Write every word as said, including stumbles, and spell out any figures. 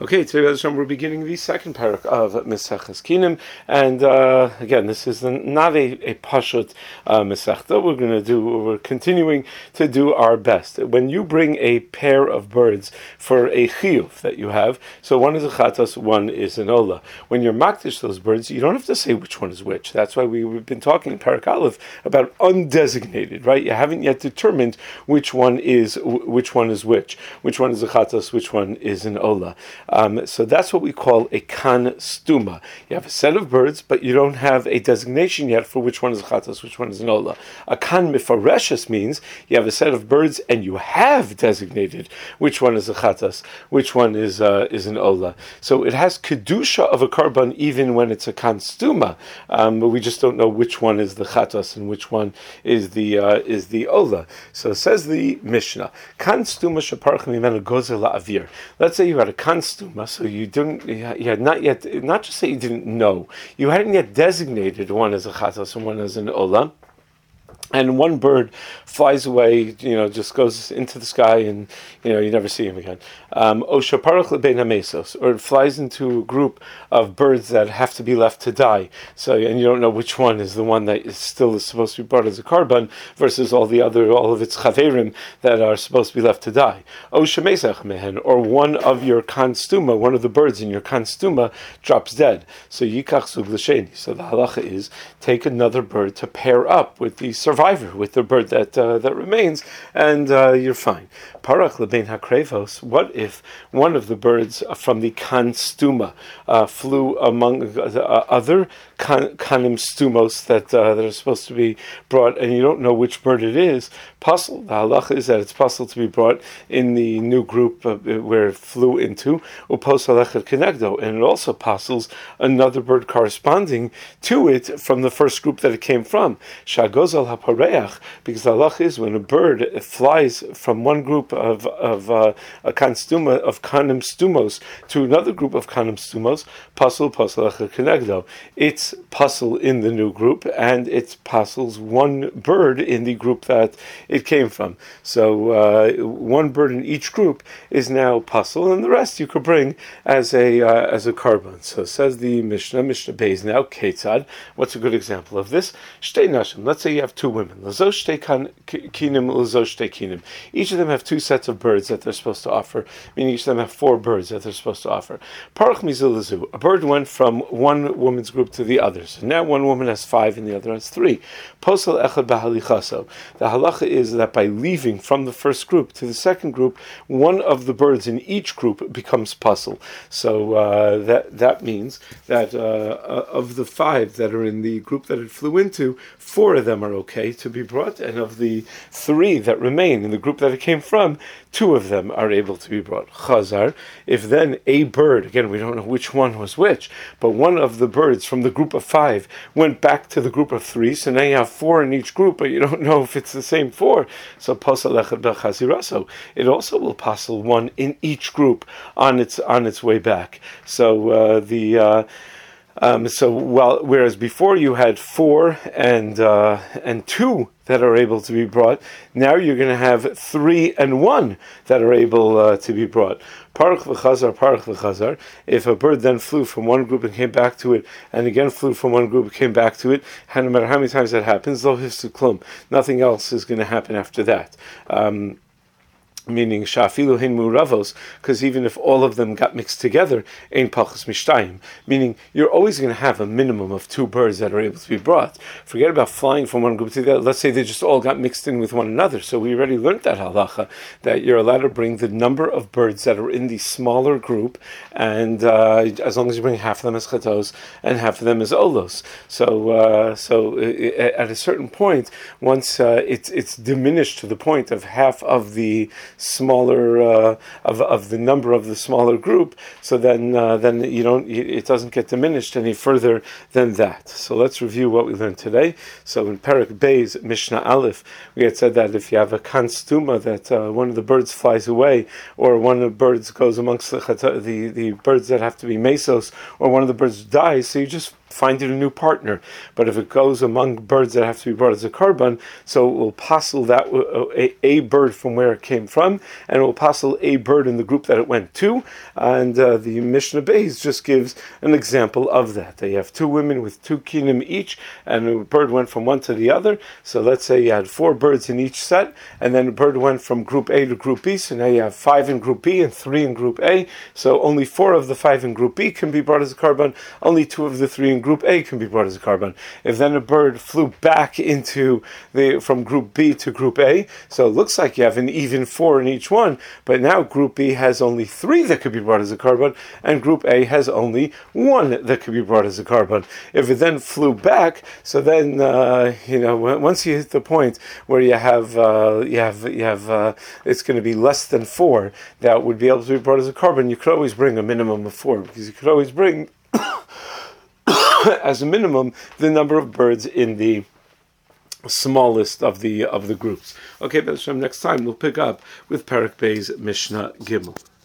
Okay, today we're beginning the second parak of Maseches Kinim, and uh, again, this is not a, a pashut uh, Masechta. We're going to do, we're continuing to do our best. When you bring a pair of birds for a chiyuv that you have, so one is a chatas, one is an ola. When you're makdish those birds, you don't have to say which one is which. That's why we, we've been talking in Parak Aleph about undesignated, right? You haven't yet determined which one is which one is which, which one is a chatas, which one is an ola. Um, so that's what we call a kan stuma. You have a set of birds, but you don't have a designation yet for which one is a chatas, which one is an ola. A kan mifareshes means you have a set of birds and you have designated which one is a chatas, which one is uh, is an ola. So it has kedusha of a karban even when it's a kan stuma, um, but we just don't know which one is the chatas and which one is the uh, is the ola. So says the Mishnah, kan stuma sheparach mimenu gozer la'avir. Let's say you had a kan stuma, so you didn't, you had not yet, not just that you didn't know, you hadn't yet designated one as a chatas and one as an ola. And one bird flies away, you know, just goes into the sky, and you know you never see him again. Um, or it flies into a group of birds that have to be left to die. So, and you don't know which one is the one that is still is supposed to be brought as a karban versus all the other, all of its chaverim that are supposed to be left to die. Or one of your kanstuma, one of the birds in your kanstuma drops dead. So yikach zug l'sheni. So the halacha is take another bird to pair up with the survivor, with the bird that uh, that remains, and uh, you're fine. Parach lebein hakrevos. What if one of the birds from the kanstuma uh, flew among uh, other kan, kanim stumos that uh, that are supposed to be brought, and you don't know which bird it is? Puzzle. The halacha is that it's puzzle to be brought in the new group uh, where it flew into. Upos halechet kenegdo, and it also puzzles another bird corresponding to it from the first group that it came from. Shagozal hapareach, because the halach is when a bird flies from one group of of uh, a kanstuma of kanim stumos to another group of kanim stumos, puzzle puzzle kenegdo. It's puzzle in the new group, and it's puzzles one bird in the group that it came from. So uh, one bird in each group is now puzzle, and the rest you could bring as a uh, as a karban. So says the Mishnah, Mishnah Beis now, Ketzad. What's a good example of this? Shtei nashim. Let's say you have two women. Lazosh shtei kinim, lazosh shtei kinim. Each of them have two sets of birds that they're supposed to offer, meaning each of them have four birds that they're supposed to offer. Parach mizul lazu. A bird went from one woman's group to the other. So now one woman has five and the other has three. Posel echad bahalichaso. The halacha is that by leaving from the first group to the second group, one of the birds in each group becomes puzzle. So uh, that that means that uh, of the five that are in the group that it flew into, four of them are okay to be brought, and of the three that remain in the group that it came from, two of them are able to be brought. Chazar, if then a bird, again we don't know which one was which, but one of the birds from the group of five went back to the group of three, so now you have four in each group, but you don't know if it's the same four. So pasal echad b'chaziraso, it also will pasal one in each group on its on its way back. So uh, the uh, um, so well, whereas before you had four and uh, and two that are able to be brought, now you're going to have three and one that are able uh, to be brought. Parach v'chazar, parach v'chazar. If a bird then flew from one group and came back to it, and again flew from one group and came back to it, and no matter how many times that happens, lo hifsu klum, nothing else is going to happen after that. Um, meaning shafilu hin muravos, because even if all of them got mixed together, ein pachas mishtayim, meaning you're always going to have a minimum of two birds that are able to be brought. Forget about flying from one group to the other. Let's say they just all got mixed in with one another. So we already learned that halacha, that you're allowed to bring the number of birds that are in the smaller group, and uh, as long as you bring half of them as chatos and half of them as olos. So uh, so at a certain point, once uh, it's it's diminished to the point of half of the smaller uh, of of the number of the smaller group, so then uh, then you don't it doesn't get diminished any further than that. So let's review what we learned today. So in Parak Beis Mishnah Aleph, we had said that if you have a kanstuma that uh, one of the birds flies away, or one of the birds goes amongst the the, the birds that have to be mesos, or one of the birds dies, so you just find it a new partner. But if it goes among birds that have to be brought as a karban, so it will passel that a, a bird from where it came from, from, and it will passel a bird in the group that it went to. And uh, the Mishnah Beis just gives an example of that. They have two women with two kinim each, and a bird went from one to the other. So let's say you had four birds in each set, and then a bird went from group A to group B. So now you have five in group B and three in group A. So only four of the five in group B can be brought as a carbon. Only two of the three in group A can be brought as a carbon. If then a bird flew back into the from group B to group A, so it looks like you have an even four in each one, but now group B has only three that could be brought as a carbon, and group A has only one that could be brought as a carbon. If it then flew back, so then uh, you know once you hit the point where you have uh, you have you have uh, it's going to be less than four that would be able to be brought as a carbon. You could always bring a minimum of four, because you could always bring as a minimum the number of birds in the smallest of the of the groups. Okay, but next time we'll pick up with Perek Beis Mishnah Gimel.